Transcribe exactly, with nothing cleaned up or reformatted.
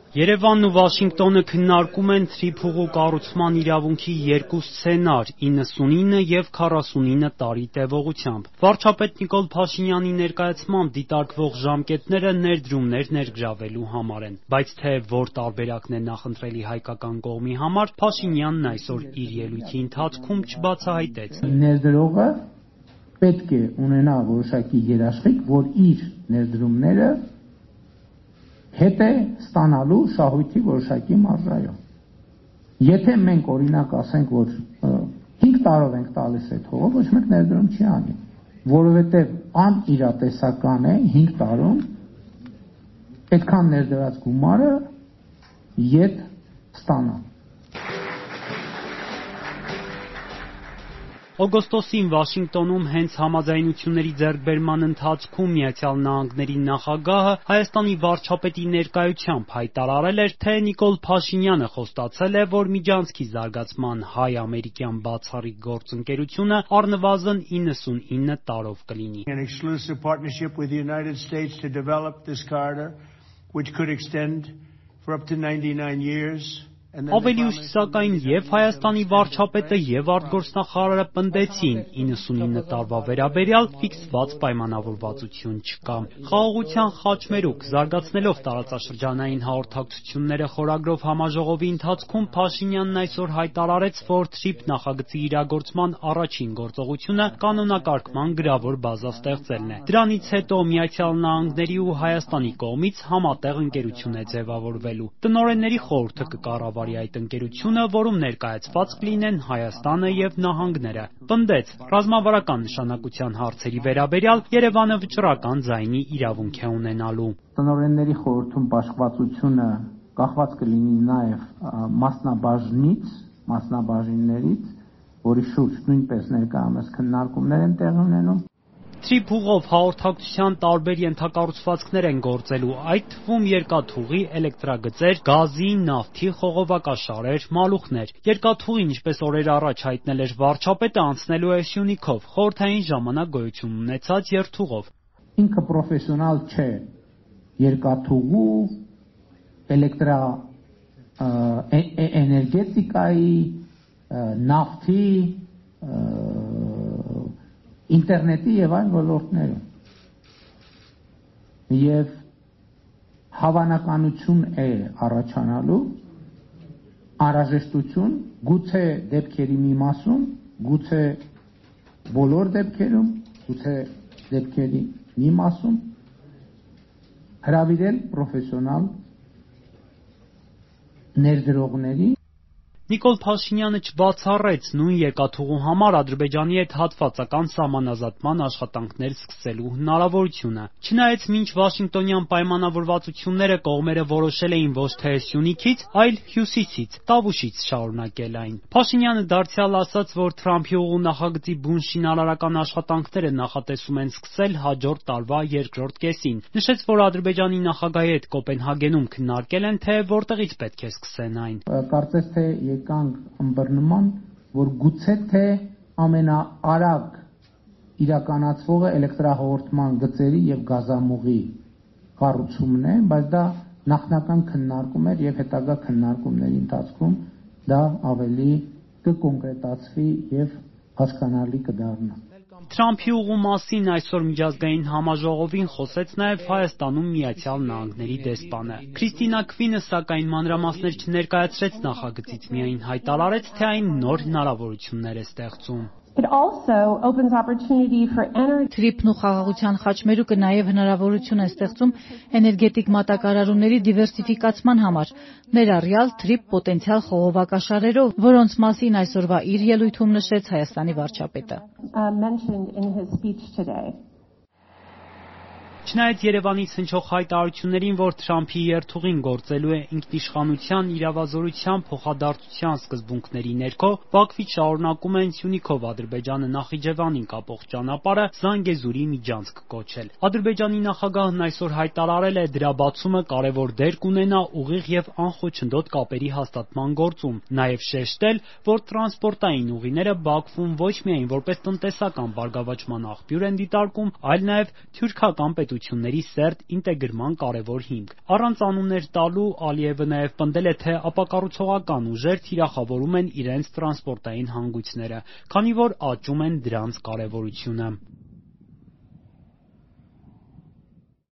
Երևանն ու Վաշինգտոնը քննարկում են Թրիփուղու կառուցման իրավունքի երկու սցենար՝ իննսունինը և քառասունինը տարի տևողությամբ։ Վարչապետ Նիկոլ Փաշինյանի ներկայացմամբ դիտարկվող ժամկետները ներդրումներ ներգրավելու համար են, բայց թե որ տարբերակն է նախընտրելի հայկական կողմի համար, Փաշինյանն այսօր իր ելույթի ընթացքում չբացահայտեց։ Ներդրողը պետք է ունենա որոշակի երաշխիք, որ իր ներդրումները հետ է ստանալու շահույթի որոշակի մարժայով։ Եթե մենք օրինակ ասենք, որ հինգ տարով ենք տալիս այդ հողը, ոչ մեկ ներդրում չի անի, որովհետև անիրատեսական է հինգ տարում այդքան ներդրած գումարը ետ ստանալ։ Օգոստոսին Վաշինգտոնում հենց համաձայնությունների ձեռքբերման ընթացքում Միացյալ Նահանգների նախագահը Հայաստանի վարչապետի ներկայությամբ հայտարարել էր, թե Նիկոլ Փաշինյանը խոստացել է, որ միջանցքի զարգացման հայ-ամերիկյան բացառիկ գործընկերությունը առնվազն իննսունինը տարով կլինի։ An exclusive partnership with the United States to develop this corridor, which could extend for up to ninety-nine years. Ավելի ուշ սակայն և Հայաստանի վարչապետը և արտգործնախարարը պնդեցին իննսունինը տարվա վերաբերյալ ֆիքսված պայմանավորվածություն չկա։ Խաղաղության խաչմերուկ զարգացնելով տարածաշրջանային հաղորդակցությունները խորագրով համաժողովի ընթացքում Փաշինյանն այսօր հայտարարեց, որ Թրիփ նախագծի իրագործման առաջին գործողությունը կանոնակարգման գրավոր բազա ստեղծելն է։ Դրանից հետո Միացյալ Նահանգների ու Հայաստանի կողմից համատեղ ընկերություն է ձևավորվելու։ Տնօրենների խորհուրդը կկառավարի այդ ընկերությունը, որում ներկայացված կլինեն Հայաստանը և նահանգները։ Պնդեց, ռազմավարական նշանակության հարցերի վերաբերյալ Երևանը վճռական ձայնի իրավունք է ունենալու։ Տնօրենների խորհրդում բաշխվածությունը կախված կլինի նաև մասնաբաժնից, մասնաբաժիններից, որի շուրջ նույնպես ներկայումս քննարկումներ են տեղի ունենում։ Թրիփուղով հաղորդակցության տարբեր ենթակառուցվածքներ են գործելու, այդ թվում երկաթուղի, էլեկտրագծեր, գազի, նավթի խողովակաշարեր, մալուխներ։ Երկաթուղին, ինչպես օրեր առաջ հայտնել էր վարչապետը, անցնելու է Սյունիքով, խորհրդային ժամանակ գոյություն ունեցած երթուղով։ Ինքը պրոֆեսիոնալ չէ երկաթուղու, էլեկտրա էներգետիկայի, նավթի, ինտերնետի և այլ ոլորտներում։ Եվ հավանականություն է առաջանալու, անհրաժեշտություն, գուցե դեպքերի մի մասում, գուցե բոլոր դեպքերում, գուցե դեպքերի մի մասում հրավիրել պրոֆեսիոնալ ներդրողների։ Նիկոլ Փաշինյանը չբացառեց նույն երկաթուղու համար Ադրբեջանի հետ հատվածական սահմանազատման աշխատանքներ սկսելու հնարավորությունը։ Չնայած մինչ Վաշինգտոնյան պայմանավորվածությունները կողմերը որոշել էին ոչ թե Սյունիքից, այլ Հյուսիսից, Տավուշից շարունակել այն։ Փաշինյանը դարձյալ ասաց, որ Թրամփի ուղու նախագծի բուն շինարարական աշխատանքները նախատեսում են սկսել հաջորդ տարվա երկրորդ կեսին։ Նշեց, որ Ադրբեջանի նախագահի հետ Կոպենհագենում քննարկել են, թե որտեղից պետք է սկսեն այն։ Կարծես թե եկանք ըմբռնման, որ գուցե թե ամենաարագ իրականացվողը էլեկտրահաղորդման գծերի եւ գազամուղի կառուցումն է, բայց դա նախնական քննարկում էր եւ հետագա քննարկումների ընթացքում դա ավելի կկոնկրետացվի եւ հասկանալի կդառնա։ Թրամփի ուղու մասին այսօր միջազգային համաժողովին խոսեց նաև Հայաստանում Միացյալ Նահանգների դեսպանը։ Քրիստինա Քվինը, սակայն մանրամասներ չներկայացրեց նախագծից, միայն հայտարարեց, թե այն նոր հնարավորություններ է ստեղծում։ Թրիփն ու խաղաղության խաչմերուկը նաև հնարավորություն է ստեղծում էներգետիկ մատակարարումների դիվերսիֆիկացման համար, ներառյալ Թրիփ պոտենցիալ խողովակաշարերով, որոնց մասին այսօրվա իր ելույթում նշեց Հայաստանի վարչապետը։ Չնայած Երևանից հնչող հայտարարություններին, որ Թրամփի երթուղին գործելու է ինքնիշխանության, իրավազորության, փոխադարձության սկզբունքների ներքո, Բաքվից շարունակում են Սյունիքով Ադրբեջանը Նախիջևանին կապող ճանապարհը Զանգեզուրի միջանցք կոչել։ Ադրբեջանի նախագահն այսօր հայտարարել է, դրա բացումը կարևոր դեր կունենա ուղիղ եւ անխոչնդոտ կապերի հաստատման գործում, նաեւ շեշտել, որ տրանսպորտային ուղիները Բաքվում ոչ միայն որպես տնտեսական բարգավաճման աղբյուր են դիտարկում, այլ նաեւ թյուրքական պետության հարաբերությունների սերտ ինտեգրման կարևոր հիմք։ Առանց անուններ տալու Ալիևը նաև պնդել է, թե ապակառուցողական ուժեր թիրախավորում են իրենց տրանսպորտային հանգույցները, քանի որ աճում են դրանց կարևորությունը։